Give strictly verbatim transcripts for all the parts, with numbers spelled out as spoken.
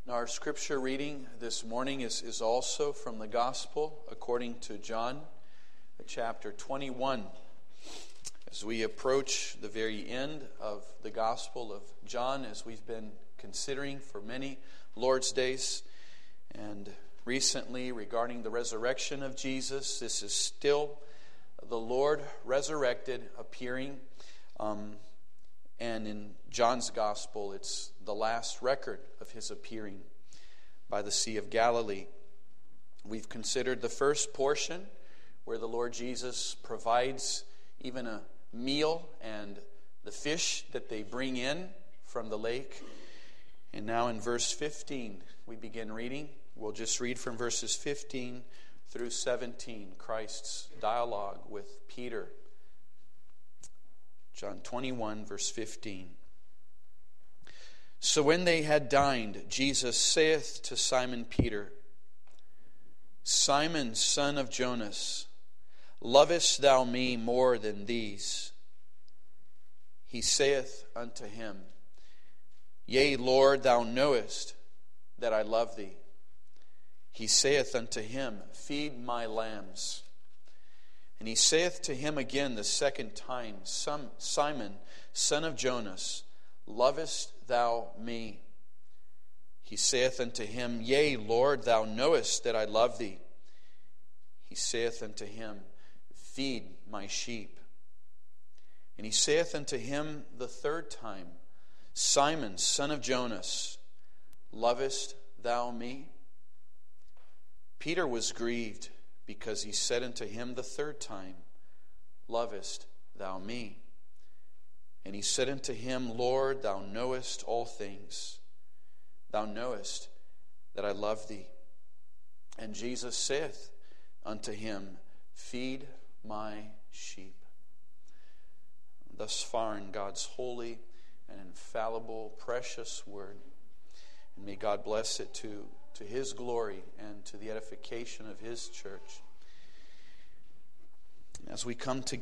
Our scripture reading this morning is, is also from the Gospel according to John, chapter twenty-one. As we approach the very end of the Gospel of John, as we've been considering for many Lord's Days, and recently regarding the resurrection of Jesus, this is still the Lord resurrected appearing. Um, and in John's Gospel, it's the last record of his appearing by the Sea of Galilee. We've considered the first portion where the Lord Jesus provides even a meal and the fish that they bring in from the lake. And now in verse fifteen, we begin reading. We'll just read from verses fifteen through seventeen, Christ's dialogue with Peter. John twenty-one, verse fifteen. So when they had dined, Jesus saith to Simon Peter, Simon, son of Jonas, lovest thou me more than these? He saith unto him, Yea, Lord, thou knowest that I love thee. He saith unto him, Feed my lambs. And he saith to him again the second time, Simon, son of Jonas, lovest thou me? He saith unto him, Yea, Lord, thou knowest that I love thee. He saith unto him, Feed my sheep. And he saith unto him the third time, Simon, son of Jonas, lovest thou me? Peter was grieved, because he said unto him the third time, Lovest thou me? And he said unto him, Lord, thou knowest all things. Thou knowest that I love thee. And Jesus saith unto him, Feed my sheep. Thus far in God's holy and infallible, precious word. And may God bless it to to His glory and to the edification of His church. As we come together,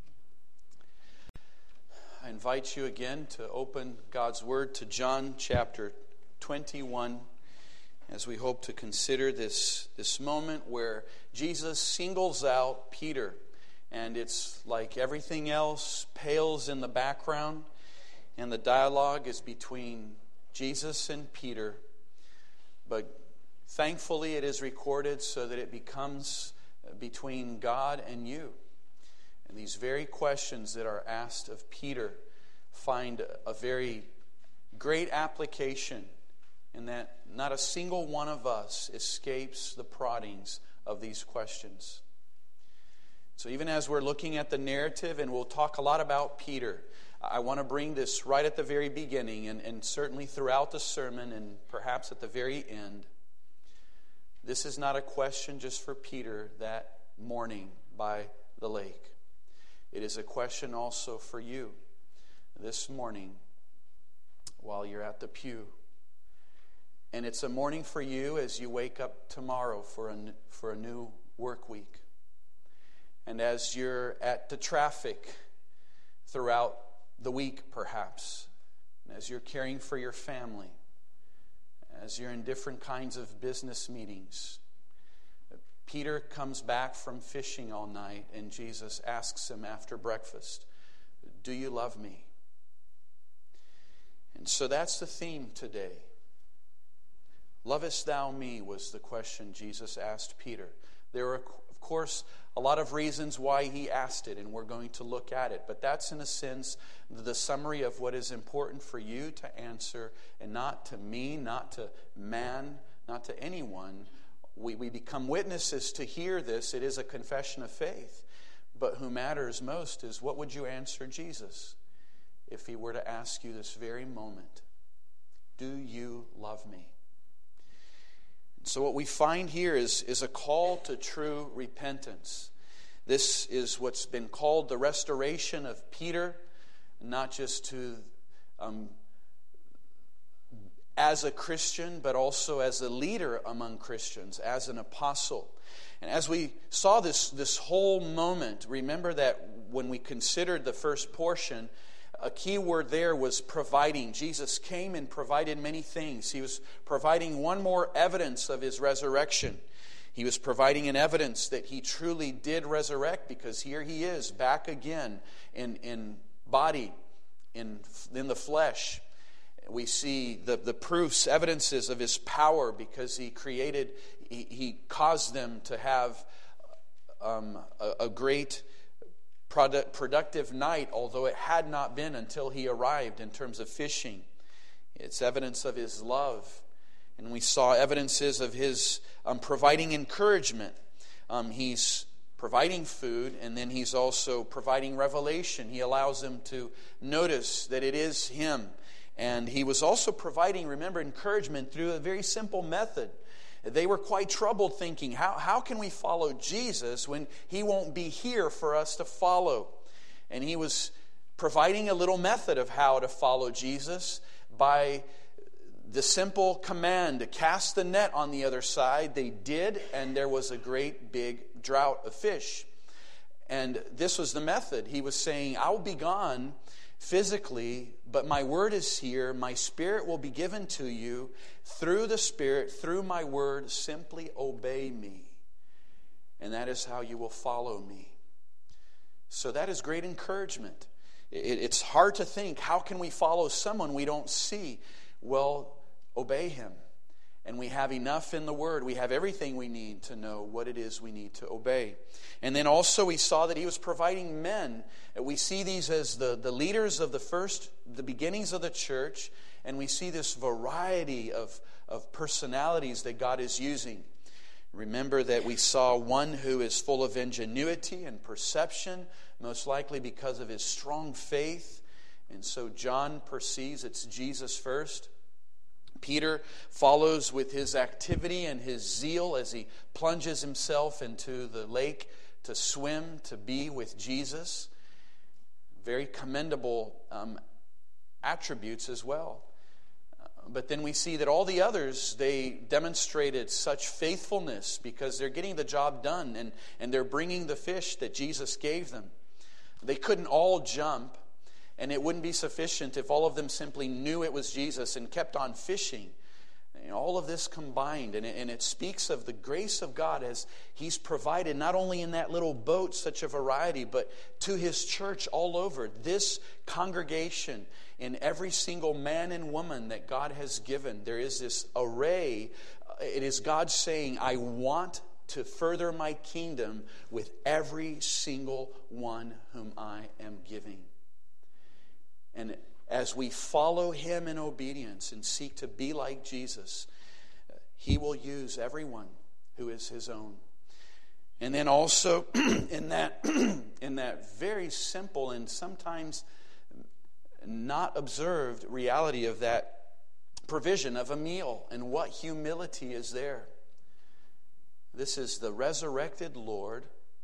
I invite you again to open God's Word to John chapter twenty-one, as we hope to consider this, this moment where Jesus singles out Peter, and it's like everything else pales in the background, and the dialogue is between Jesus and Peter. But thankfully it is recorded so that it becomes between God and you. And these very questions that are asked of Peter find a very great application in that not a single one of us escapes the proddings of these questions. So even as we're looking at the narrative, and we'll talk a lot about Peter, I want to bring this right at the very beginning and, and certainly throughout the sermon and perhaps at the very end. This is not a question just for Peter that morning by the lake. It is a question also for you this morning while you're at the pew. And it's a morning for you as you wake up tomorrow for a, for a new work week. And as you're at the traffic throughout the week, perhaps, and as you're caring for your family, as you're in different kinds of business meetings. Peter comes back from fishing all night, and Jesus asks him after breakfast, Do you love me? And so that's the theme today. Lovest thou me was the question Jesus asked Peter. There are, of course, a lot of reasons why he asked it, and we're going to look at it. But that's, in a sense, the summary of what is important for you to answer, and not to me, not to man, not to anyone. We, we become witnesses to hear this. It is a confession of faith. But who matters most is, what would you answer Jesus if he were to ask you this very moment? Do you love me? So what we find here is, is a call to true repentance. This is what's been called the restoration of Peter, not just to um, as a Christian, but also as a leader among Christians, as an apostle. And as we saw this, this whole moment, remember that when we considered the first portion, A key word there was providing. Jesus came and provided many things. He was providing one more evidence of his resurrection. He was providing an evidence that he truly did resurrect, because here he is back again in, in body, in, in the flesh. We see the, the proofs, evidences of his power, because he created, he, he caused them to have um, a, a great product, productive night, although it had not been until he arrived in terms of fishing. It's evidence of his love. And we saw evidences of his um, providing encouragement. Um, he's providing food, and then he's also providing revelation. He allows them to notice that it is him. And he was also providing, remember, encouragement through a very simple method. They were quite troubled, thinking, how, how can we follow Jesus when he won't be here for us to follow? And he was providing a little method of how to follow Jesus by the simple command to cast the net on the other side. They did, and there was a great big drought of fish. And this was the method. He was saying, I will be gone physically, but my word is here. My spirit will be given to you through the Spirit, through my word. Simply obey me, and that is how you will follow me. So that is great encouragement. It's hard to think, how can we follow someone we don't see? Well, obey him. And we have enough in the Word. We have everything we need to know what it is we need to obey. And then also we saw that he was providing men. We see these as the, the leaders of the first, the beginnings of the church. And we see this variety of, of personalities that God is using. Remember that we saw one who is full of ingenuity and perception, most likely because of his strong faith. And so John perceives it's Jesus first. Peter follows with his activity and his zeal as he plunges himself into the lake to swim, to be with Jesus. Very commendable um, attributes as well. Uh, but then we see that all the others, they demonstrated such faithfulness because they're getting the job done, and, and they're bringing the fish that Jesus gave them. They couldn't all jump. And it wouldn't be sufficient if all of them simply knew it was Jesus and kept on fishing. And all of this combined, and it, and it speaks of the grace of God as he's provided not only in that little boat such a variety, but to his church all over. This congregation, in every single man and woman that God has given, there is this array. It is God saying, I want to further my kingdom with every single one whom I am giving. And as we follow him in obedience and seek to be like Jesus, he will use everyone who is his own. And then also in that in that very simple and sometimes not observed reality of that provision of a meal, and what humility is there. This is the resurrected Lord,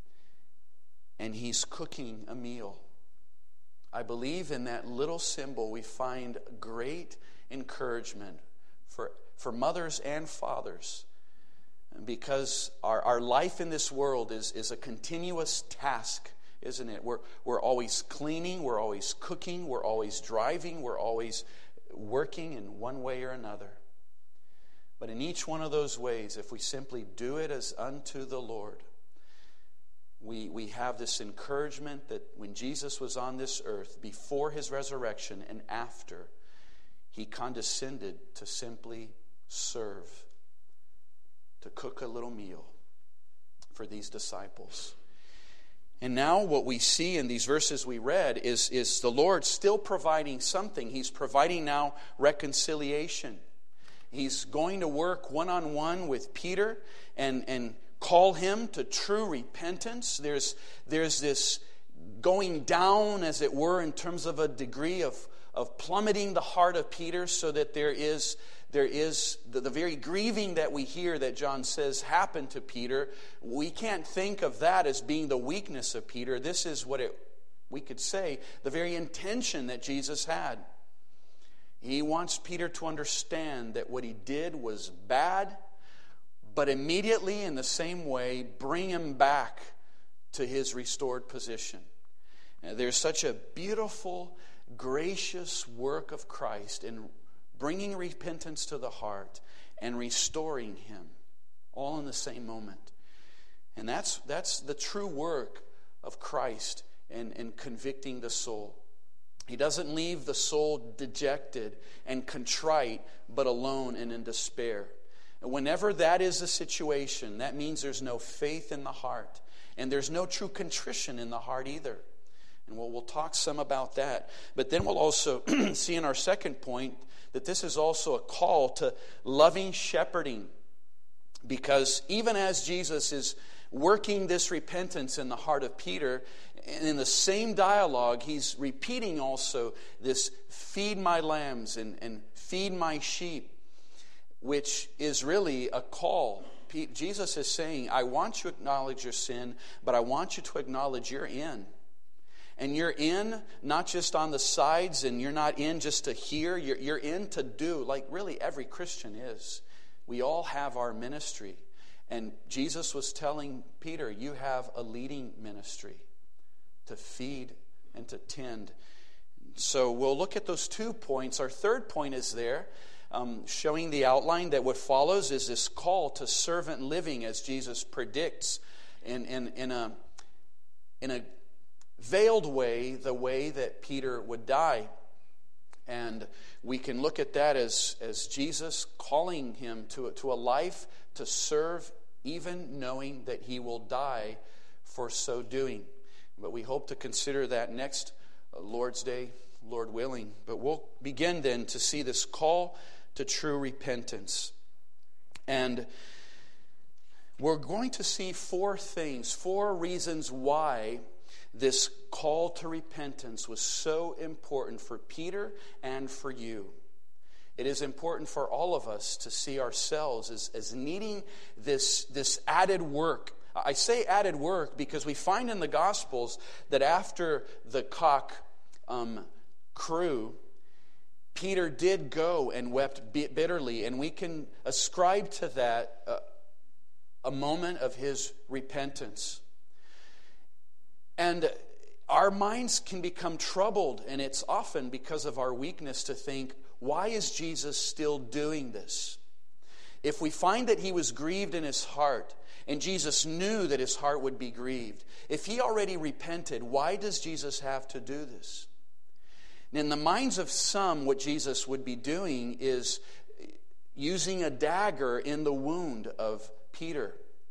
and he's cooking a meal. I believe in that little symbol we find great encouragement for, for mothers and fathers, because our, our life in this world is, is a continuous task, isn't it? We're, we're always cleaning, we're always cooking, we're always driving, we're always working in one way or another. But in each one of those ways, if we simply do it as unto the Lord, We we have this encouragement that when Jesus was on this earth, before his resurrection and after, he condescended to simply serve, to cook a little meal for these disciples. And now what we see in these verses we read is, is the Lord still providing something. He's providing now reconciliation. He's going to work one-on-one with Peter and and call him to true repentance. There's, there's this going down, as it were, in terms of a degree of, of plummeting the heart of Peter, so that there is, there is the, the very grieving that we hear that John says happened to Peter. We can't think of that as being the weakness of Peter. This is what it, we could say, the very intention that Jesus had. He wants Peter to understand that what he did was bad, but immediately, in the same way, bring him back to his restored position. Now, there's such a beautiful gracious work of Christ in bringing repentance to the heart and restoring him, all in the same moment. And that's that's the true work of Christ in, in convicting the soul. He doesn't leave the soul dejected and contrite, but alone and in despair. And whenever that is the situation, that means there's no faith in the heart. And there's no true contrition in the heart either. And we'll, we'll talk some about that. But then we'll also see in our second point that this is also a call to loving shepherding. Because even as Jesus is working this repentance in the heart of Peter, and in the same dialogue, he's repeating also this feed my lambs and, and feed my sheep, which is really a call. Jesus is saying, I want you to acknowledge your sin, but I want you to acknowledge you're in. And you're in not just on the sides, and you're not in just to hear, you're, you're in to do, like really every Christian is. We all have our ministry. And Jesus was telling Peter, you have a leading ministry to feed and to tend. So we'll look at those two points. Our third point is there, um, showing the outline that what follows is this call to servant living, as Jesus predicts in, in, in, a, in a veiled way, the way that Peter would die. And we can look at that as, as Jesus calling him to, to a life to serve, even knowing that he will die for so doing. But we hope to consider that next Lord's Day, Lord willing. But we'll begin then to see this call to true repentance. And we're going to see four things, four reasons why this call to repentance was so important for Peter and for you. It is important for all of us to see ourselves as, as needing this, this added work. I say added work because we find in the Gospels that after the cock um, crew, Peter did go and wept bitterly, and we can ascribe to that uh, a moment of his repentance. And our minds can become troubled, and it's often because of our weakness to think, why is Jesus still doing this? If we find that he was grieved in his heart, and Jesus knew that his heart would be grieved, if he already repented, why does Jesus have to do this? And in the minds of some, what Jesus would be doing is using a dagger in the wound of Peter.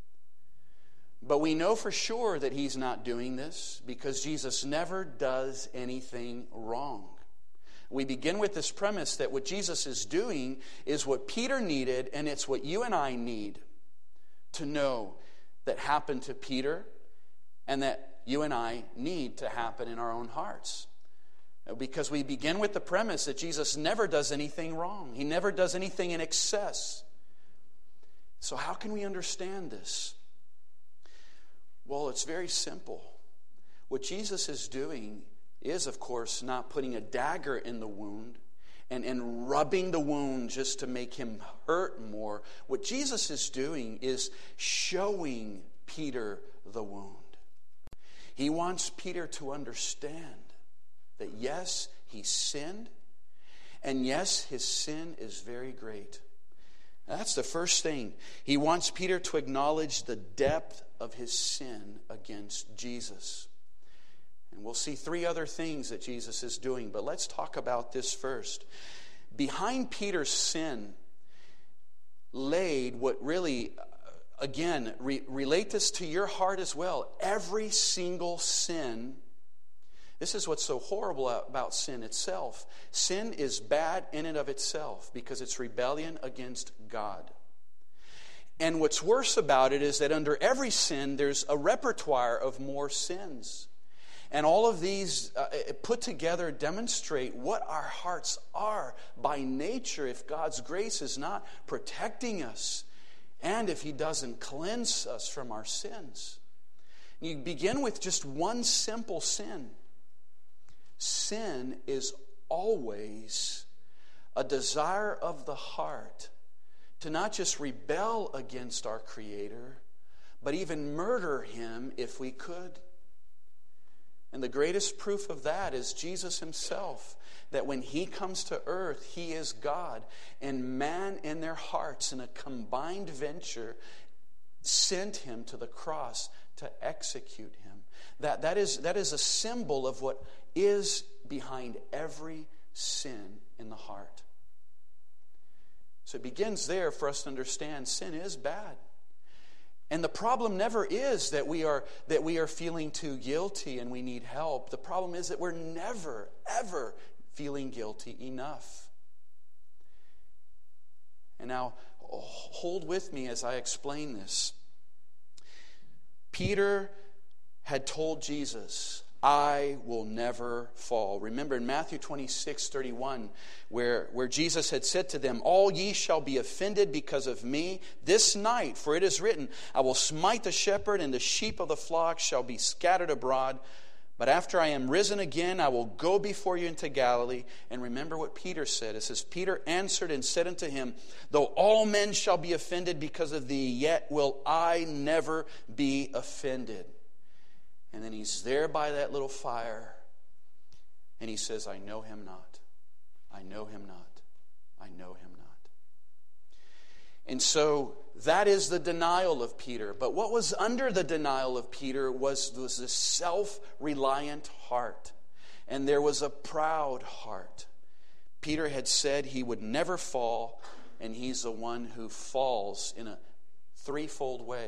But we know for sure that he's not doing this because Jesus never does anything wrong. We begin with this premise that what Jesus is doing is what Peter needed, and it's what you and I need to know that happened to Peter and that you and I need to happen in our own hearts. Because we begin with the premise that Jesus never does anything wrong. He never does anything in excess. So how can we understand this? Well, it's very simple. What Jesus is doing is, of course, not putting a dagger in the wound and, and rubbing the wound just to make him hurt more. What Jesus is doing is showing Peter the wound. He wants Peter to understand that yes, he sinned, and yes, his sin is very great. That's the first thing. He wants Peter to acknowledge the depth of his sin against Jesus. And we'll see three other things that Jesus is doing, but let's talk about this first. Behind Peter's sin laid what really, again, re- relate this to your heart as well. Every single sin. This is what's so horrible about sin itself. Sin is bad in and of itself because it's rebellion against God. And what's worse about it is that under every sin, there's a repertoire of more sins. And all of these uh, put together demonstrate what our hearts are by nature if God's grace is not protecting us and if he doesn't cleanse us from our sins. You begin with just one simple sin. Sin is always a desire of the heart to not just rebel against our Creator, but even murder him if we could. And the greatest proof of that is Jesus himself, that when he comes to earth, he is God. And man in their hearts, in a combined venture, sent him to the cross to execute him. That, that, is, that is a symbol of what is behind every sin in the heart. So it begins there for us to understand sin is bad. And the problem never is that we are that we are feeling too guilty and we need help. The problem is that we're never, ever feeling guilty enough. And now, hold with me as I explain this. Peter had told Jesus, I will never fall. Remember in Matthew twenty-six thirty-one, where, where Jesus had said to them, all ye shall be offended because of me this night, for it is written, I will smite the shepherd, and the sheep of the flock shall be scattered abroad. But after I am risen again, I will go before you into Galilee. And remember what Peter said. It says, Peter answered and said unto him, though all men shall be offended because of thee, yet will I never be offended. And then he's there by that little fire. And he says, I know him not. I know him not. I know him not. And so that is the denial of Peter. But what was under the denial of Peter was, was this self-reliant heart. And there was a proud heart. Peter had said he would never fall. And he's the one who falls in a threefold way.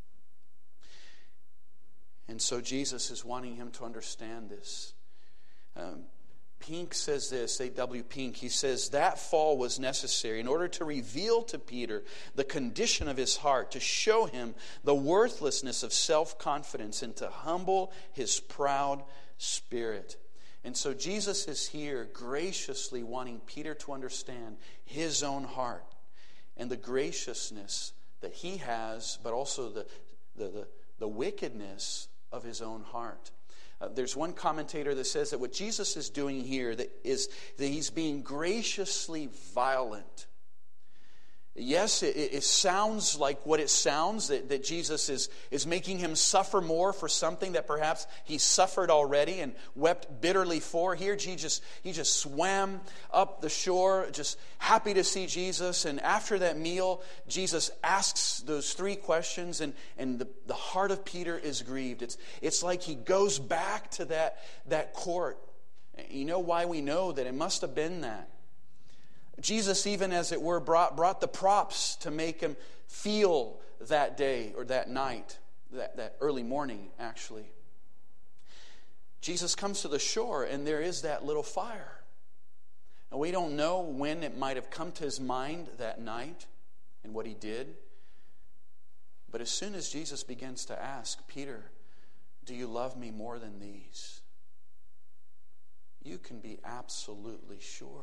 And so Jesus is wanting him to understand this. Um, Pink says this, A W Pink, he says, that fall was necessary in order to reveal to Peter the condition of his heart, to show him the worthlessness of self-confidence, and to humble his proud spirit. And so Jesus is here graciously wanting Peter to understand his own heart and the graciousness that he has, but also the, the, the, the wickedness of his own heart. Uh, there's one commentator that says that what Jesus is doing here that is that he's being graciously violent. Yes, it, it sounds like what it sounds, that, that Jesus is, is making him suffer more for something that perhaps he suffered already and wept bitterly for. Here, Jesus, he just swam up the shore, just happy to see Jesus. And after that meal, Jesus asks those three questions, and, and the, the heart of Peter is grieved. It's, it's like he goes back to that, that court. You know why we know that? It must have been that. Jesus, even as it were, brought, brought the props to make him feel that day or that night, that, that early morning, actually. Jesus comes to the shore, and there is that little fire. Now, we don't know when it might have come to his mind that night and what he did. But as soon as Jesus begins to ask, Peter, do you love me more than these? You can be absolutely sure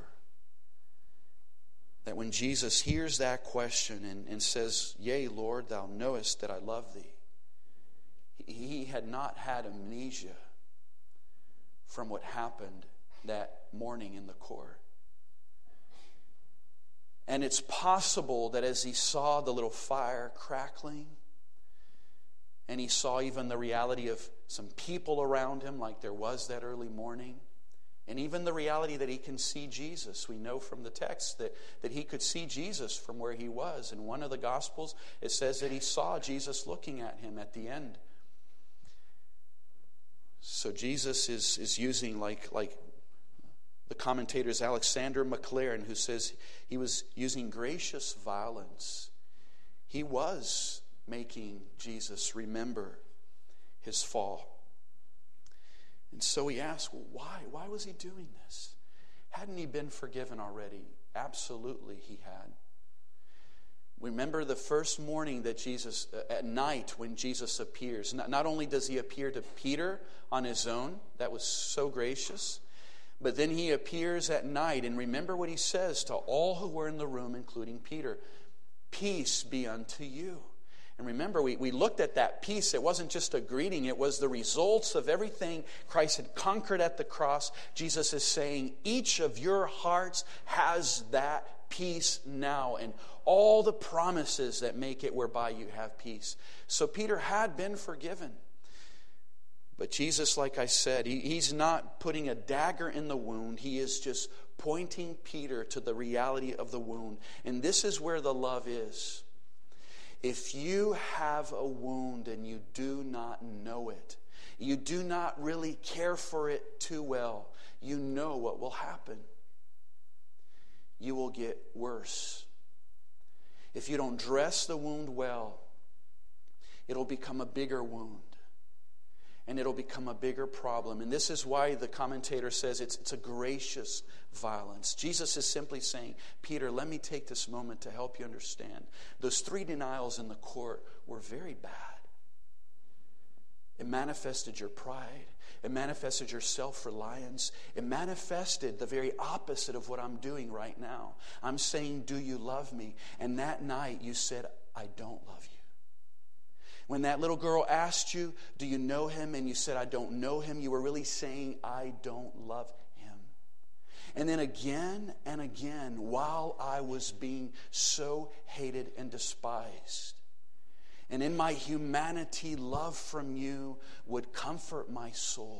that when Jesus hears that question and, and says, yea, Lord, thou knowest that I love thee, he had not had amnesia from what happened that morning in the court. And it's possible that as he saw the little fire crackling, and he saw even the reality of some people around him like there was that early morning, and even the reality that he can see Jesus. We know from the text that, that he could see Jesus from where he was. In one of the Gospels, it says that he saw Jesus looking at him at the end. So Jesus is, is using, like, like the commentators Alexander McLaren, who says he was using gracious violence. He was making Jesus remember his fall. And so he asked, well, why? Why was he doing this? Hadn't he been forgiven already? Absolutely he had. Remember the first morning that Jesus, uh, at night when Jesus appears. Not, not only does he appear to Peter on his own, that was so gracious, but then he appears at night. And remember what he says to all who were in the room, including Peter. Peace be unto you. And remember, we, we looked at that peace. It wasn't just a greeting. It was the results of everything Christ had conquered at the cross. Jesus is saying, each of your hearts has that peace now. And all the promises that make it whereby you have peace. So Peter had been forgiven. But Jesus, like I said, he, he's not putting a dagger in the wound. He is just pointing Peter to the reality of the wound. And this is where the love is. If you have a wound and you do not know it, you do not really care for it too well, you know what will happen. You will get worse. If you don't dress the wound well, it'll become a bigger wound. And it'll become a bigger problem. And this is why the commentator says it's, it's a gracious violence. Jesus is simply saying, Peter, let me take this moment to help you understand. Those three denials in the court were very bad. It manifested your pride. It manifested your self-reliance. It manifested the very opposite of what I'm doing right now. I'm saying, do you love me? And that night you said, I don't love you. When that little girl asked you, do you know him? And you said, I don't know him. You were really saying, I don't love him. And then again and again, while I was being so hated and despised, and in my humanity, love from you would comfort my soul.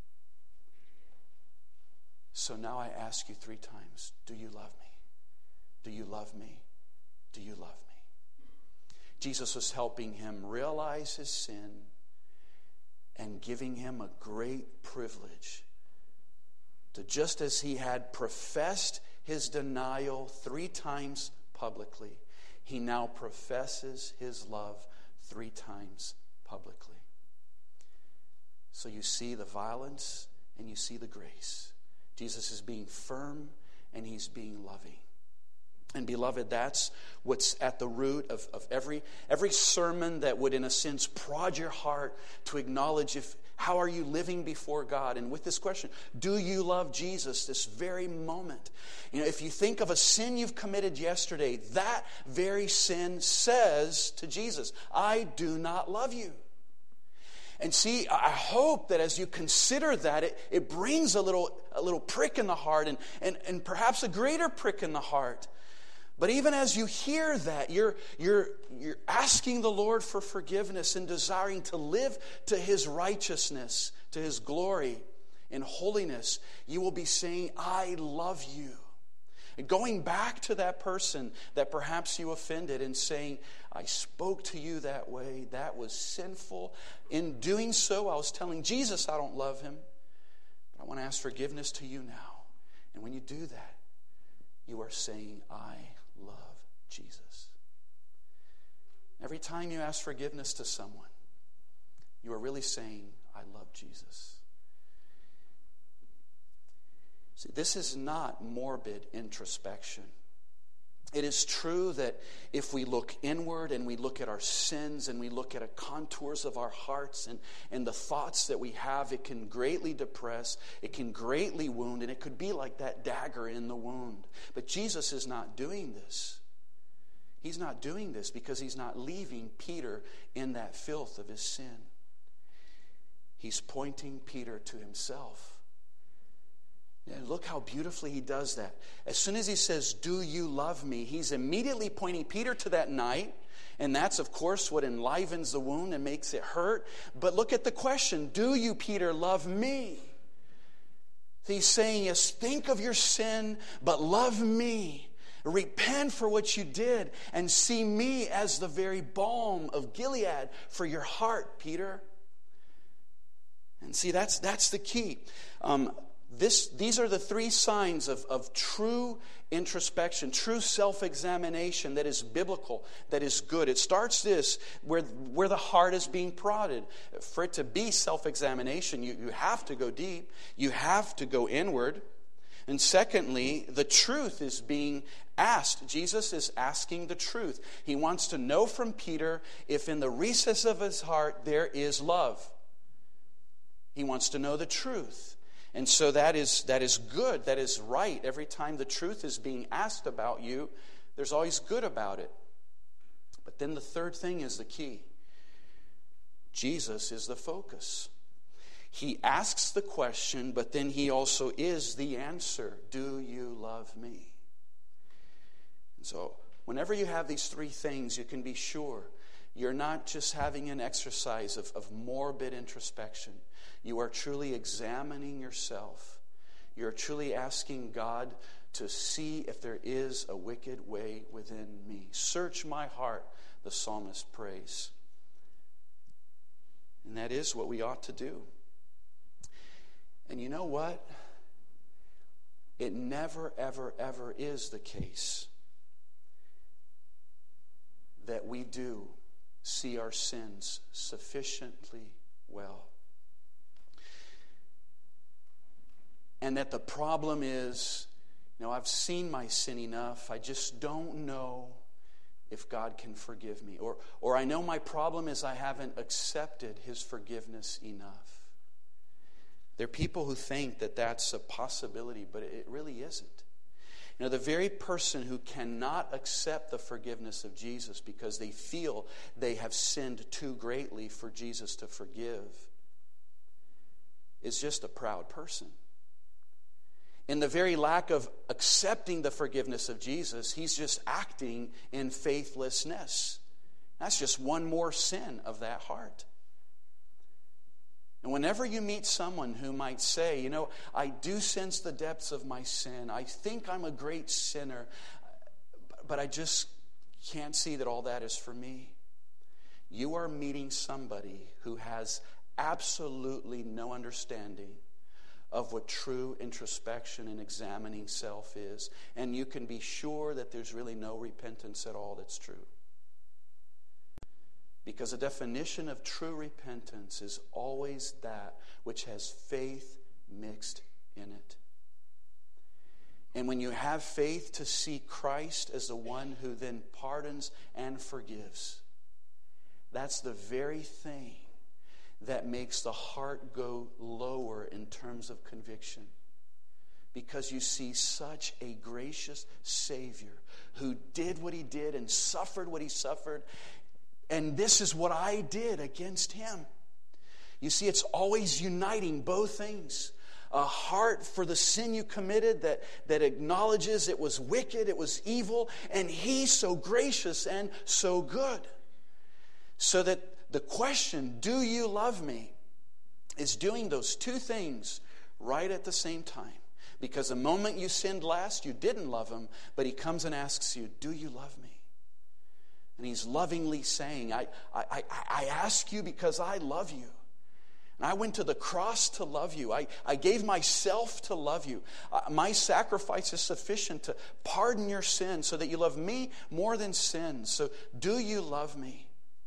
So now I ask you three times, do you love me? Do you love me? Do you love me? Jesus was helping him realize his sin and giving him a great privilege to, just as he had professed his denial three times publicly, he now professes his love three times publicly. So you see the violence and you see the grace. Jesus is being firm and he's being loving. And beloved, that's what's at the root of, of every, every sermon that would, in a sense, prod your heart to acknowledge if how are you living before God? And with this question, do you love Jesus this very moment? You know, if you think of a sin you've committed yesterday, that very sin says to Jesus, I do not love you. And see, I hope that as you consider that, it, it brings a little, a little prick in the heart and, and, and perhaps a greater prick in the heart. But even as you hear that, you're, you're, you're asking the Lord for forgiveness and desiring to live to his righteousness, to his glory and holiness. You will be saying, I love you. And going back to that person that perhaps you offended and saying, I spoke to you that way. That was sinful. In doing so, I was telling Jesus I don't love him. But I want to ask forgiveness to you now. And when you do that, you are saying, I love Jesus. Every time you ask forgiveness to someone, you are really saying, I love Jesus. See, this is not morbid introspection. It is true that if we look inward and we look at our sins and we look at the contours of our hearts and, and the thoughts that we have, it can greatly depress, it can greatly wound, and it could be like that dagger in the wound. But Jesus is not doing this. He's not doing this because he's not leaving Peter in that filth of his sin. He's pointing Peter to himself. And look how beautifully he does that. As soon as he says, do you love me? He's immediately pointing Peter to that night. And that's, of course, what enlivens the wound and makes it hurt. But look at the question. Do you, Peter, love me? He's saying, yes, think of your sin, but love me. Repent for what you did and see me as the very balm of Gilead for your heart, Peter. And see, that's, that's the key. Um, This, these are the three signs of, of true introspection, true self-examination that is biblical, that is good. It starts this, where, where the heart is being prodded. For it to be self-examination, you, you have to go deep. You have to go inward. And secondly, the truth is being asked. Jesus is asking the truth. He wants to know from Peter if in the recess of his heart there is love. He wants to know the truth. And so that is that is good, that is right. Every time the truth is being asked about you, there's always good about it. But then the third thing is the key. Jesus is the focus. He asks the question, but then he also is the answer. Do you love me? And so whenever you have these three things, you can be sure you're not just having an exercise of, of morbid introspection, You are truly examining yourself. You're truly asking God to see if there is a wicked way within me. Search my heart, the psalmist prays. And that is what we ought to do. And you know what? It never, ever, ever is the case that we do see our sins sufficiently well. And that the problem is, you know, I've seen my sin enough. I just don't know if God can forgive me. Or, or I know my problem is I haven't accepted His forgiveness enough. There are people who think that that's a possibility, but it really isn't. You know, the very person who cannot accept the forgiveness of Jesus because they feel they have sinned too greatly for Jesus to forgive is just a proud person. In the very lack of accepting the forgiveness of Jesus, he's just acting in faithlessness. That's just one more sin of that heart. And whenever you meet someone who might say, you know, I do sense the depths of my sin. I think I'm a great sinner, but I just can't see that all that is for me. You are meeting somebody who has absolutely no understanding of what true introspection and examining self is. And you can be sure that there's really no repentance at all that's true. Because the definition of true repentance is always that which has faith mixed in it. And when you have faith to see Christ as the one who then pardons and forgives, that's the very thing that makes the heart go lower in terms of conviction. Because you see such a gracious Savior who did what He did and suffered what He suffered. And this is what I did against Him. You see, it's always uniting both things. A heart for the sin you committed that, that acknowledges it was wicked, it was evil, and He's so gracious and so good. So that the question, do you love me, is doing those two things right at the same time. Because the moment you sinned last, you didn't love Him, but He comes and asks you, do you love me? And He's lovingly saying, I, I, I ask you because I love you. And I went to the cross to love you. I, I gave myself to love you. Uh, my sacrifice is sufficient to pardon your sin so that you love me more than sin. So do you love me?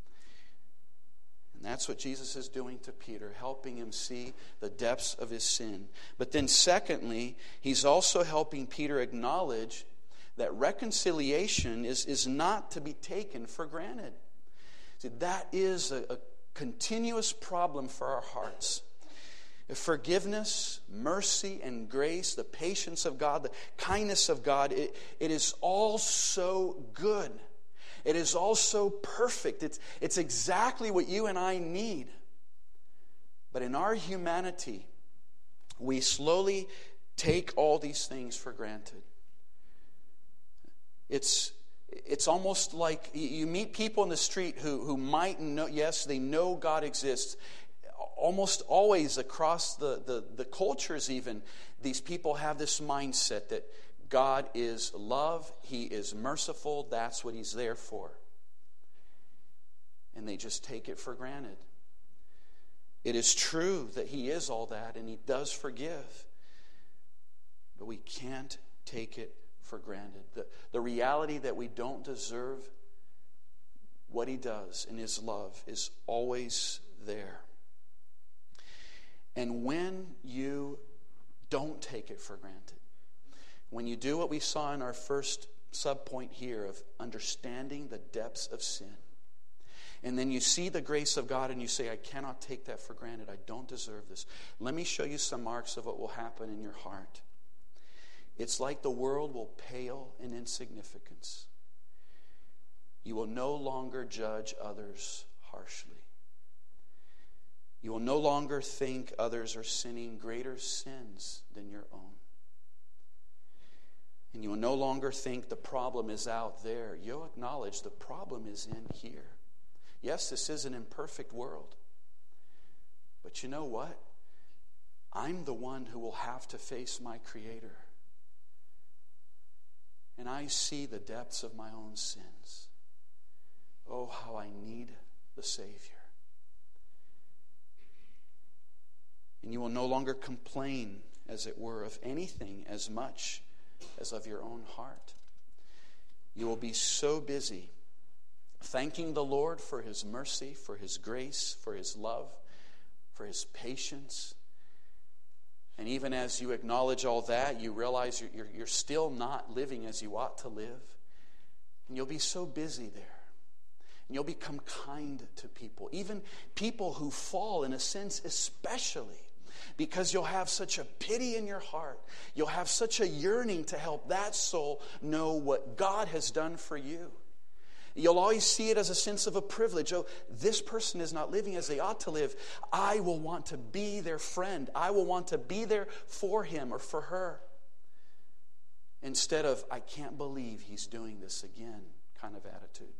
And that's what Jesus is doing to Peter, helping him see the depths of his sin. But then secondly, He's also helping Peter acknowledge that reconciliation is, is not to be taken for granted. See, that is a, a continuous problem for our hearts. Forgiveness, mercy, and grace, the patience of God, the kindness of God, it, it is all so good. It is all so perfect. It's, it's exactly what you and I need. But in our humanity, we slowly take all these things for granted. It's it's almost like you meet people in the street who, who might know, yes, they know God exists. Almost always across the, the, the cultures even, these people have this mindset that God is love, He is merciful, that's what He's there for. And they just take it for granted. It is true that He is all that and He does forgive. But we can't take it for granted. The, the reality that we don't deserve what He does in His love is always there. And when you don't take it for granted, when you do what we saw in our first subpoint here of understanding the depths of sin, and then you see the grace of God and you say, I cannot take that for granted. I don't deserve this. Let me show you some marks of what will happen in your heart. It's like the world will pale in insignificance. You will no longer judge others harshly. You will no longer think others are sinning greater sins than your own. And you will no longer think the problem is out there. You'll acknowledge the problem is in here. Yes, this is an imperfect world. But you know what? I'm the one who will have to face my Creator. And I see the depths of my own sins. Oh, how I need the Savior. And you will no longer complain, as it were, of anything as much as of your own heart. You will be so busy thanking the Lord for His mercy, for His grace, for His love, for His patience. And even as you acknowledge all that, you realize you're, you're, you're still not living as you ought to live. And you'll be so busy there. And you'll become kind to people, even people who fall, in a sense, especially because you'll have such a pity in your heart. You'll have such a yearning to help that soul know what God has done for you. You'll always see it as a sense of a privilege. Oh, this person is not living as they ought to live. I will want to be their friend. I will want to be there for him or for her. Instead of, I can't believe he's doing this again kind of attitude.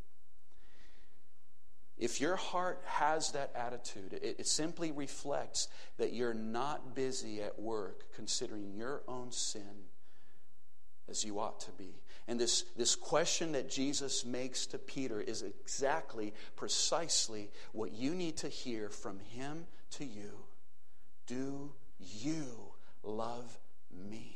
If your heart has that attitude, it, it simply reflects that you're not busy at work considering your own sin as you ought to be. And this, this question that Jesus makes to Peter is exactly, precisely what you need to hear from him to you. Do you love me?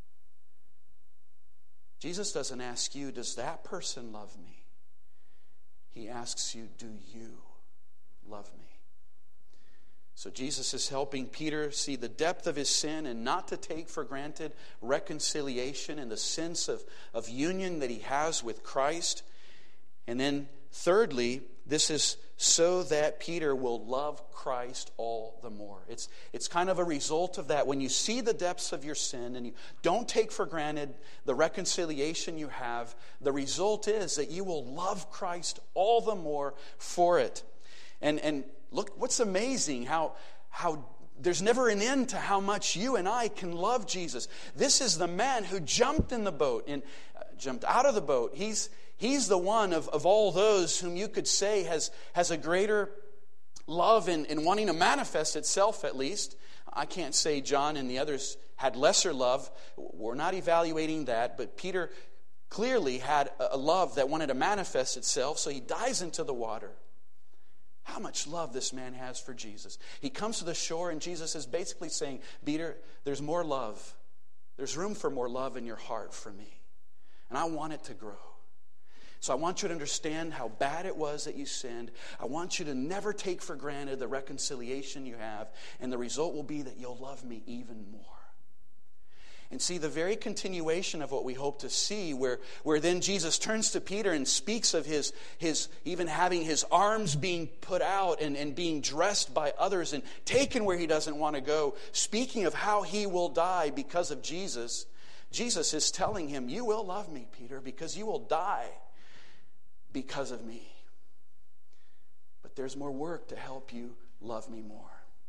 Jesus doesn't ask you, does that person love me? He asks you, do you love me? So Jesus is helping Peter see the depth of his sin and not to take for granted reconciliation and the sense of, of union that he has with Christ. And then thirdly, this is so that Peter will love Christ all the more. It's, it's kind of a result of that. When you see the depths of your sin and you don't take for granted the reconciliation you have, the result is that you will love Christ all the more for it. And, and look, what's amazing, how, how there's never an end to how much you and I can love Jesus. This is the man who jumped in the boat and uh, jumped out of the boat. He's He's the one of, of all those whom you could say has, has a greater love in, in wanting to manifest itself, at least. I can't say John and the others had lesser love. We're not evaluating that, but Peter clearly had a love that wanted to manifest itself, so he dives into the water. How much love this man has for Jesus. He comes to the shore, and Jesus is basically saying, Peter, there's more love. There's room for more love in your heart for me. And I want it to grow. So I want you to understand how bad it was that you sinned. I want you to never take for granted the reconciliation you have. And the result will be that you'll love me even more. And see, the very continuation of what we hope to see, where, where then Jesus turns to Peter and speaks of his, his even having his arms being put out and, and being dressed by others and taken where he doesn't want to go, speaking of how he will die because of Jesus. Jesus is telling him, you will love me, Peter, because you will die because of me. But there's more work to help you love me more.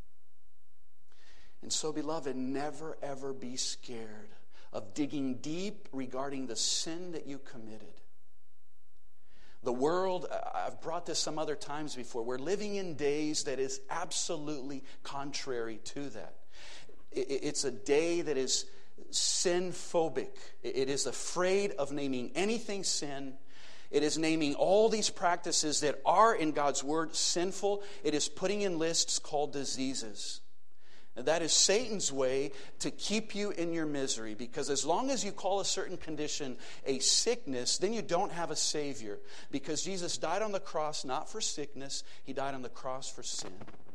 And so, beloved, never ever be scared of digging deep regarding the sin that you committed. The world, I've brought this some other times before, we're living in days that is absolutely contrary to that. It's a day that is sin-phobic. It is afraid of naming anything sin. It is naming all these practices that are in God's word sinful. It is putting in lists called diseases. And that is Satan's way to keep you in your misery, because as long as you call a certain condition a sickness, then you don't have a Savior, because Jesus died on the cross not for sickness, he died on the cross for sin.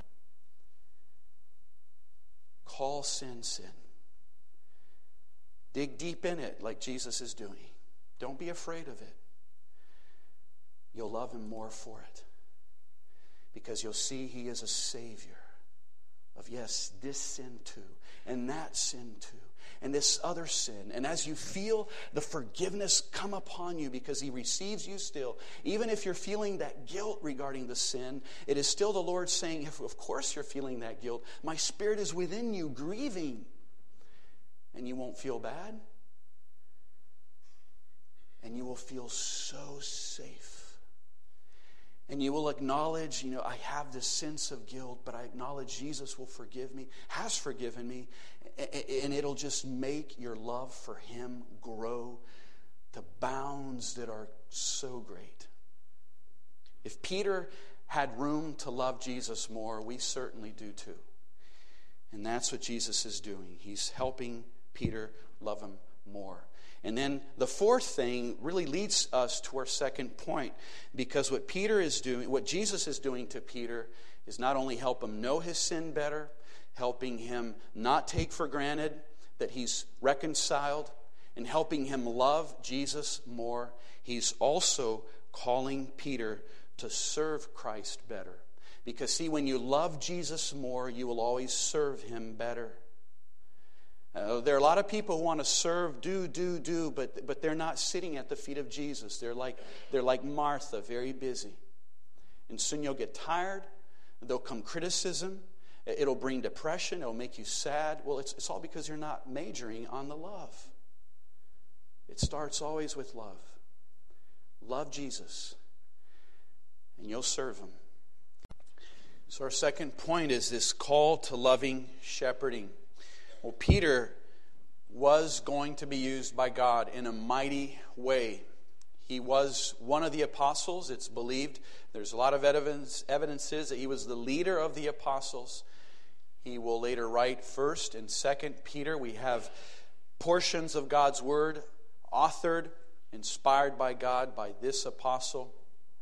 Call sin sin. Dig deep in it like Jesus is doing. Don't be afraid of it. You'll love him more for it, because you'll see he is a Savior of, yes, this sin too, and that sin too, and this other sin. And as you feel the forgiveness come upon you because he receives you still, even if you're feeling that guilt regarding the sin, it is still the Lord saying, of course you're feeling that guilt. My Spirit is within you grieving, and you won't feel bad, and you will feel so safe. And you will acknowledge, you know, I have this sense of guilt, but I acknowledge Jesus will forgive me, has forgiven me, and it'll just make your love for him grow to bounds that are so great. If Peter had room to love Jesus more, we certainly do too. And that's what Jesus is doing. He's helping Peter love him more. And then the fourth thing really leads us to our second point, because what Peter is doing, what Jesus is doing to Peter is not only help him know his sin better, helping him not take for granted that he's reconciled, and helping him love Jesus more, he's also calling Peter to serve Christ better. Because see, when you love Jesus more, you will always serve him better. Uh, there are a lot of people who want to serve, do, do, do, but but they're not sitting at the feet of Jesus. They're like they're like Martha, very busy. And soon you'll get tired. There'll come criticism. It'll bring depression. It'll make you sad. Well, it's it's all because you're not majoring on the love. It starts always with love. Love Jesus, and you'll serve him. So our second point is this call to loving shepherding. Well, Peter was going to be used by God in a mighty way. He was one of the apostles, it's believed. There's a lot of evidence evidences that he was the leader of the apostles. He will later write First and Second Peter. We have portions of God's word authored, inspired by God by this apostle.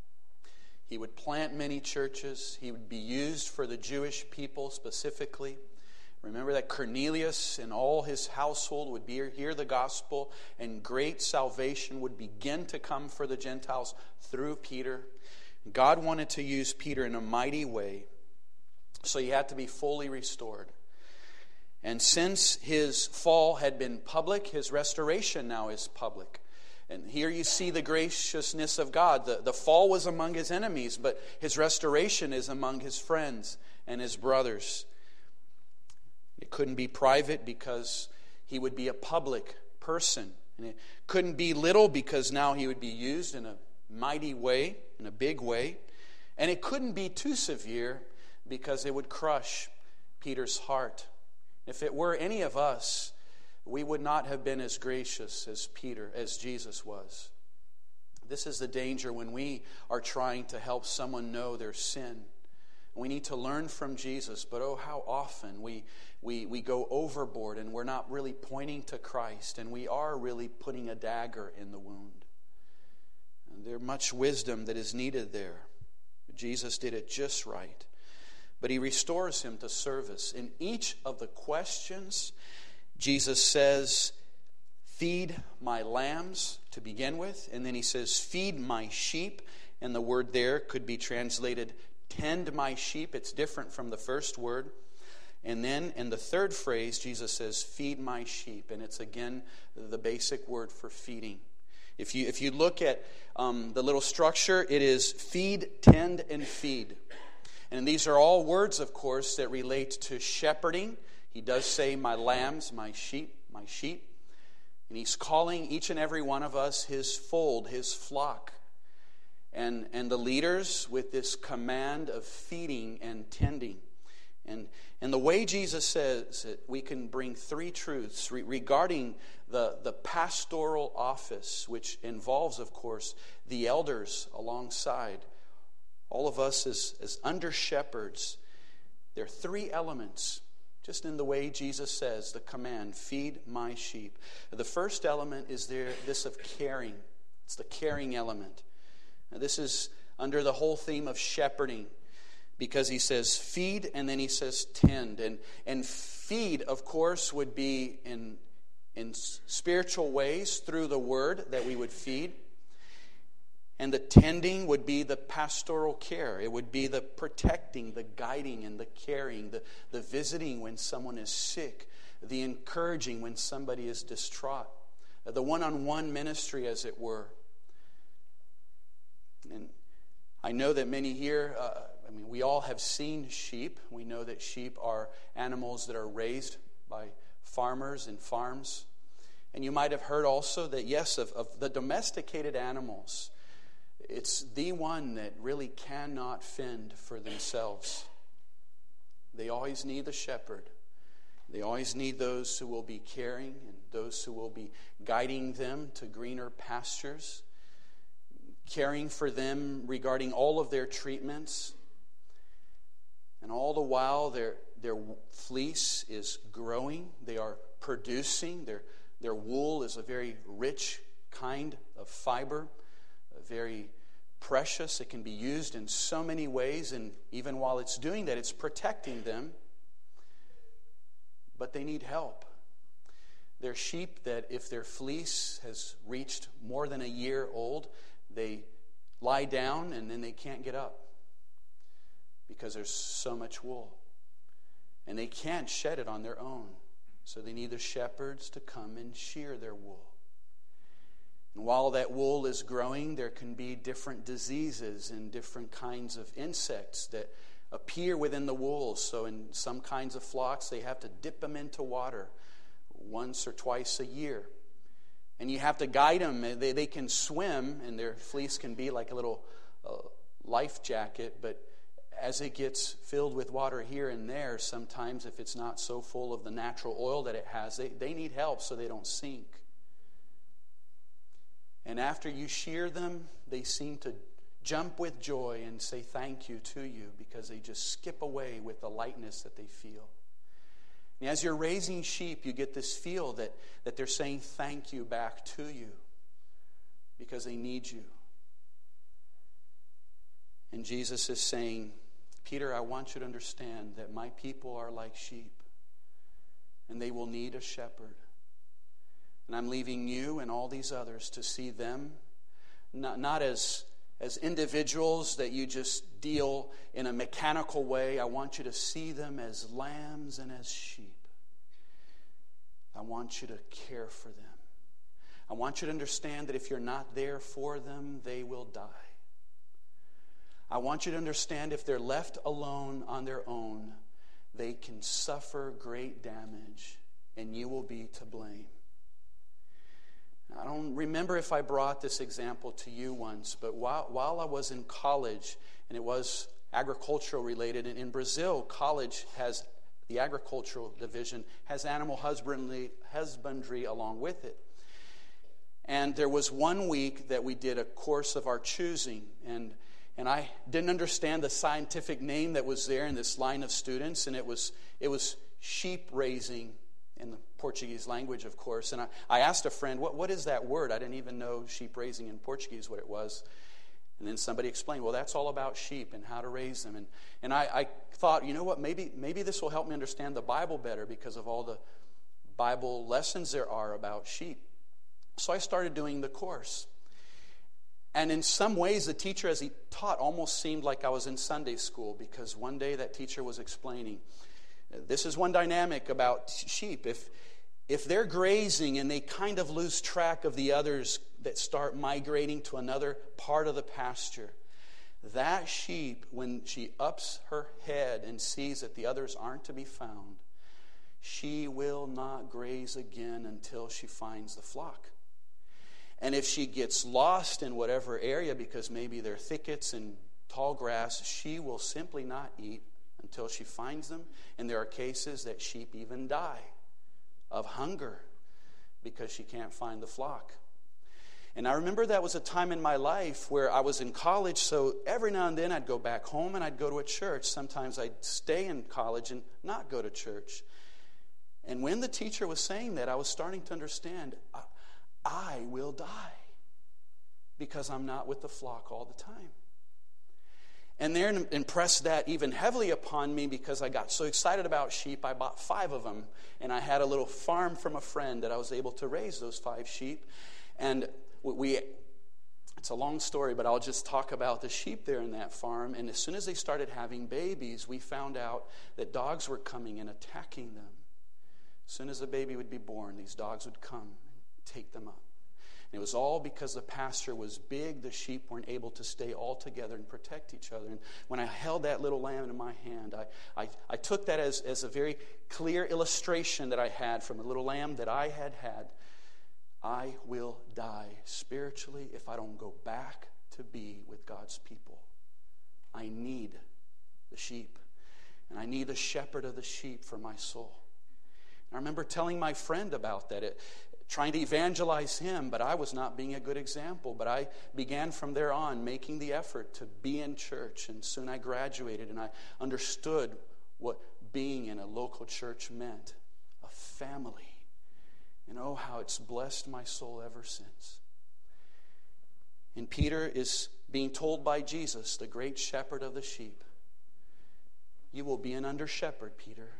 He would plant many churches. He would be used for the Jewish people specifically. Remember that Cornelius and all his household would be, hear the gospel, and great salvation would begin to come for the Gentiles through Peter. God wanted to use Peter in a mighty way, so he had to be fully restored. And since his fall had been public, his restoration now is public. And here you see the graciousness of God. The, the fall was among his enemies, but his restoration is among his friends and his brothers. It couldn't be private because he would be a public person. And it couldn't be little because now he would be used in a mighty way, in a big way. And it couldn't be too severe because it would crush Peter's heart. If it were any of us, we would not have been as gracious as Peter, as Jesus was. This is the danger when we are trying to help someone know their sin. We need to learn from Jesus, but oh, how often we, we, we go overboard and we're not really pointing to Christ, and we are really putting a dagger in the wound. And there's much wisdom that is needed there. Jesus did it just right. But he restores him to service. In each of the questions, Jesus says, feed my lambs to begin with, and then he says, feed my sheep, and the word there could be translated tend my sheep. It's different from the first word. And then in the third phrase, Jesus says, feed my sheep. And it's again the basic word for feeding. If you if you look at um, the little structure, it is feed, tend, and feed. And these are all words, of course, that relate to shepherding. He does say, my lambs, my sheep, my sheep. And he's calling each and every one of us his fold, his flock. And, and the leaders with this command of feeding and tending. And, and the way Jesus says it, we can bring three truths re- regarding the, the pastoral office, which involves, of course, the elders alongside. All of us as, as under shepherds. There are three elements, just in the way Jesus says, the command, feed my sheep. The first element is there, this of caring. It's the caring element. Now, this is under the whole theme of shepherding, because he says feed and then he says tend. And, and feed, of course, would be in, in spiritual ways through the word that we would feed. And the tending would be the pastoral care. It would be the protecting, the guiding, and the caring, the, the visiting when someone is sick, the encouraging when somebody is distraught, the one-on-one ministry, as it were. And I know that many here, uh, I mean, we all have seen sheep. We know that sheep are animals that are raised by farmers and farms. And you might have heard also that, yes, of, of the domesticated animals, It's the one that really cannot fend for themselves. They always need the shepherd. They always need those who will be caring and those who will be guiding them to greener pastures, caring for them regarding all of their treatments. And all the while, their, their fleece is growing. They are producing. Their, their wool is a very rich kind of fiber, very precious. It can be used in so many ways, and even while it's doing that, it's protecting them. But they need help. They're sheep that if their fleece has reached more than a year old, they lie down and then they can't get up because there's so much wool. And they can't shed it on their own. So they need the shepherds to come and shear their wool. And while that wool is growing, there can be different diseases and different kinds of insects that appear within the wool. So in some kinds of flocks, they have to dip them into water once or twice a year. And you have to guide them. They, they can swim, and their fleece can be like a little uh, life jacket. But as it gets filled with water here and there, sometimes if it's not so full of the natural oil that it has, they, they need help so they don't sink. And after you shear them, they seem to jump with joy and say thank you to you because they just skip away with the lightness that they feel. And as you're raising sheep, you get this feel that, that they're saying thank you back to you because they need you. And Jesus is saying, Peter, I want you to understand that my people are like sheep and they will need a shepherd. And I'm leaving you and all these others to see them not, not as, as individuals that you just deal in a mechanical way. I want you to see them as lambs and as sheep. I want you to care for them. I want you to understand that if you're not there for them, they will die. I want you to understand if they're left alone on their own, they can suffer great damage and you will be to blame. I don't remember if I brought this example to you once, but while, while I was in college, and it was agricultural related, and in Brazil, college has, the agricultural division has animal husbandry, husbandry along with it. And there was one week that we did a course of our choosing, and and I didn't understand the scientific name that was there in this line of students, and it was it was sheep raising in the Portuguese language, of course. And I, I asked a friend, what, what is that word? I didn't even know sheep raising in Portuguese, what it was. And then somebody explained, well, that's all about sheep and how to raise them. And and I, I thought, you know what, maybe maybe this will help me understand the Bible better because of all the Bible lessons there are about sheep. So I started doing the course. And in some ways, the teacher, as he taught, almost seemed like I was in Sunday school because one day that teacher was explaining, this is one dynamic about sheep. If if they're grazing and they kind of lose track of the others that start migrating to another part of the pasture, that sheep, when she ups her head and sees that the others aren't to be found, she will not graze again until she finds the flock. And if she gets lost in whatever area, because maybe there are thickets and tall grass, she will simply not eat until she finds them. And there are cases that sheep even die of hunger because she can't find the flock. And I remember that was a time in my life where I was in college, so every now and then I'd go back home and I'd go to a church. Sometimes I'd stay in college and not go to church. And when the teacher was saying that, I was starting to understand, I, I will die because I'm not with the flock all the time. And then impressed that even heavily upon me because I got so excited about sheep, I bought five of them. And I had a little farm from a friend that I was able to raise those five sheep. And we, it's a long story, but I'll just talk about the sheep there in that farm. And as soon as they started having babies, we found out that dogs were coming and attacking them. As soon as a baby would be born, these dogs would come and take them up. And it was all because the pasture was big, the sheep weren't able to stay all together and protect each other. And when I held that little lamb in my hand, I, I, I took that as, as a very clear illustration that I had from a little lamb that I had had. I will die spiritually if I don't go back to be with God's people. I need the sheep, and I need the shepherd of the sheep for my soul. And I remember telling my friend about that, it, trying to evangelize him, but I was not being a good example. But I began from there on making the effort to be in church, and soon I graduated, and I understood what being in a local church meant, a family. And oh, how it's blessed my soul ever since. And Peter is being told by Jesus, the great shepherd of the sheep, you will be an under shepherd, Peter.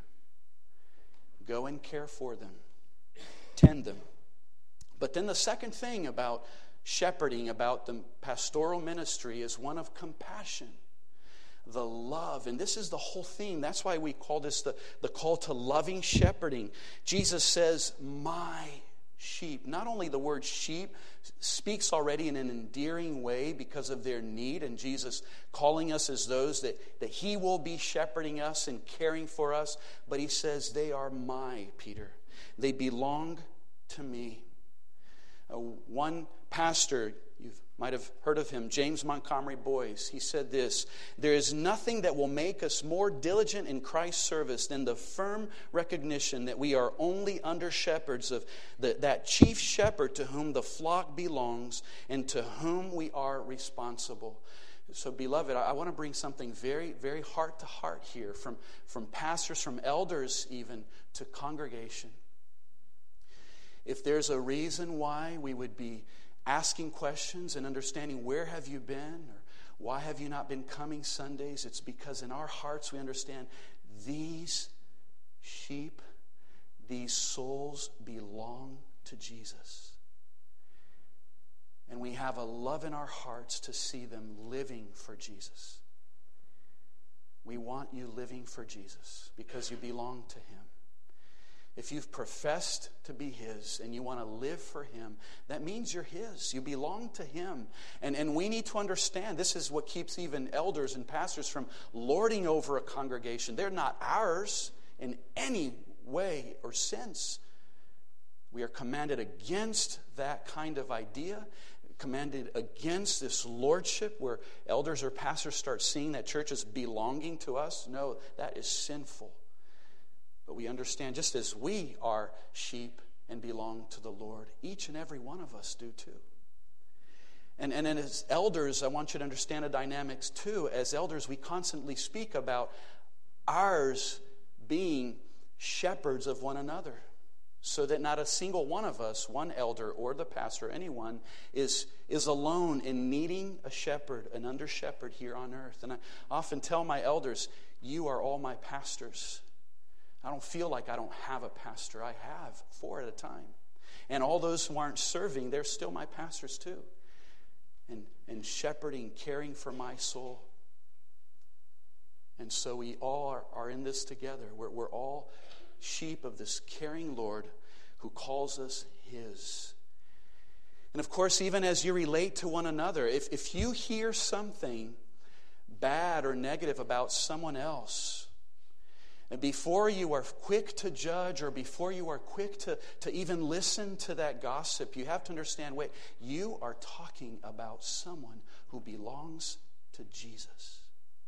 Go and care for them. Tend them. But then the second thing about shepherding, about the pastoral ministry, is one of compassion. The love. And this is the whole theme. That's why we call this the, the call to loving shepherding. Jesus says, my sheep. Not only the word sheep speaks already in an endearing way because of their need, and Jesus calling us as those that, that he will be shepherding us and caring for us, but he says they are my, Peter. They belong to me. Uh, one pastor, you might have heard of him, James Montgomery Boyce, he said this: there is nothing that will make us more diligent in Christ's service than the firm recognition that we are only under shepherds of the, that chief shepherd to whom the flock belongs and to whom we are responsible. So, beloved, I want to bring something very, very heart to heart here, from, from pastors, from elders even, to congregation. If there's a reason why we would be asking questions and understanding where have you been, or why have you not been coming Sundays, it's because in our hearts we understand these sheep, these souls belong to Jesus. And we have a love in our hearts to see them living for Jesus. We want you living for Jesus because you belong to him. If you've professed to be his and you want to live for him, that means you're his. You belong to him. And, and we need to understand, this is what keeps even elders and pastors from lording over a congregation. They're not ours in any way or sense. We are commanded against that kind of idea, commanded against this lordship where elders or pastors start seeing that church is belonging to us. No, that is sinful. But we understand, just as we are sheep and belong to the Lord, each and every one of us do too. And, and, and as elders, I want you to understand the dynamics too. As elders, we constantly speak about ours being shepherds of one another, so that not a single one of us, one elder or the pastor, anyone, is, is alone in needing a shepherd, an under shepherd here on earth. And I often tell my elders, you are all my pastors. I don't feel like I don't have a pastor. I have four at a time. And all those who aren't serving, they're still my pastors too. And, and shepherding, caring for my soul. And so we all are, are in this together. We're, we're all sheep of this caring Lord who calls us his. And of course, even as you relate to one another, if, if you hear something bad or negative about someone else, and before you are quick to judge, or before you are quick to, to even listen to that gossip, you have to understand, wait, you are talking about someone who belongs to Jesus.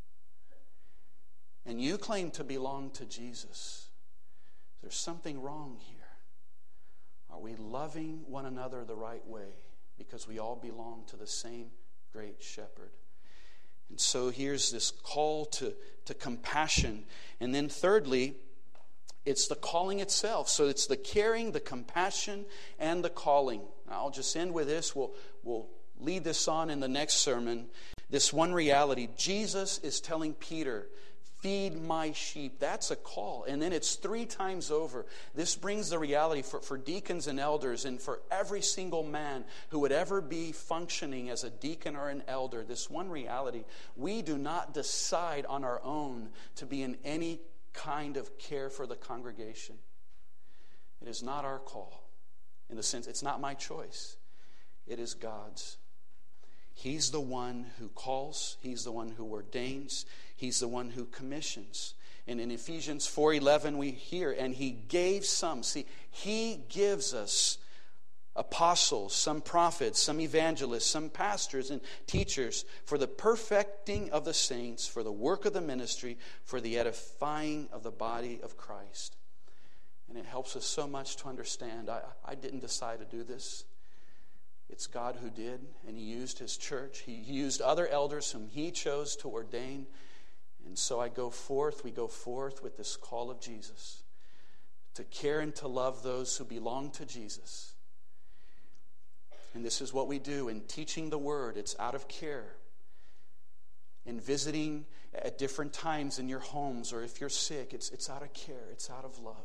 And you claim to belong to Jesus. There's something wrong here. Are we loving one another the right way? Because we all belong to the same great shepherd. And so here's this call to, to compassion. And then thirdly, it's the calling itself. So it's the caring, the compassion, and the calling. I'll just end with this. We'll, we'll lead this on in the next sermon. This one reality. Jesus is telling Peter, feed my sheep. That's a call. And then it's three times over. This brings the reality for, for deacons and elders, and for every single man who would ever be functioning as a deacon or an elder. This one reality. We do not decide on our own to be in any kind of care for the congregation. It is not our call. In the sense, it's not my choice. It is God's. He's the one who calls. He's the one who ordains. He's the one who commissions. And in Ephesians four eleven we hear, and he gave some. See, he gives us apostles, some prophets, some evangelists, some pastors and teachers, for the perfecting of the saints, for the work of the ministry, for the edifying of the body of Christ. And it helps us so much to understand, I, I didn't decide to do this. It's God who did, and He used His church. He used other elders whom He chose to ordain. And so I go forth, we go forth with this call of Jesus, to care and to love those who belong to Jesus. And this is what we do in teaching the Word. It's out of care. In visiting at different times in your homes, or if you're sick, it's, it's out of care. It's out of love.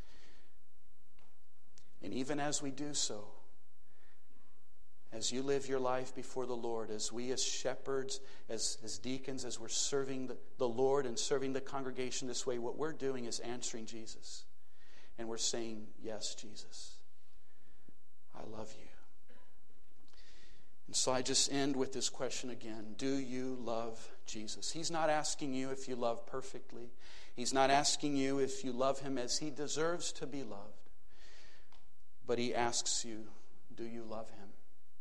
And even as we do so, as you live your life before the Lord, as we as shepherds, as, as deacons, as we're serving the, the Lord and serving the congregation this way, what we're doing is answering Jesus. And we're saying, yes, Jesus, I love you. And so I just end with this question again. Do you love Jesus? He's not asking you if you love perfectly. He's not asking you if you love Him as He deserves to be loved. But He asks you, do you love Him?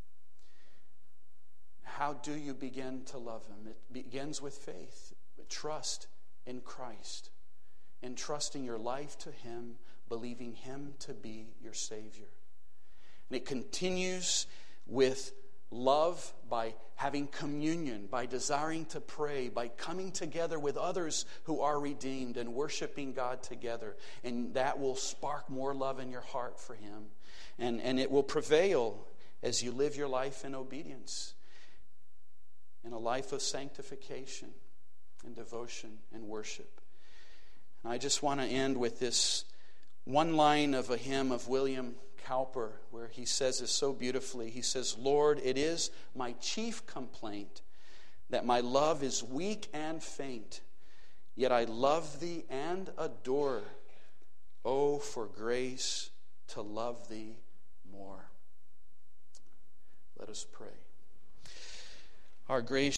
How do you begin to love Him? It begins with faith, with trust in Christ, entrusting your life to Him, believing Him to be your Savior. And it continues with love by having communion, by desiring to pray, by coming together with others who are redeemed and worshiping God together. And that will spark more love in your heart for Him. And, and it will prevail as you live your life in obedience, in a life of sanctification and devotion and worship. And I just want to end with this one line of a hymn of William Cowper, where he says this so beautifully. He says, Lord, it is my chief complaint that my love is weak and faint, yet I love Thee and adore. Oh, for grace to love Thee more. Let us pray. Our gracious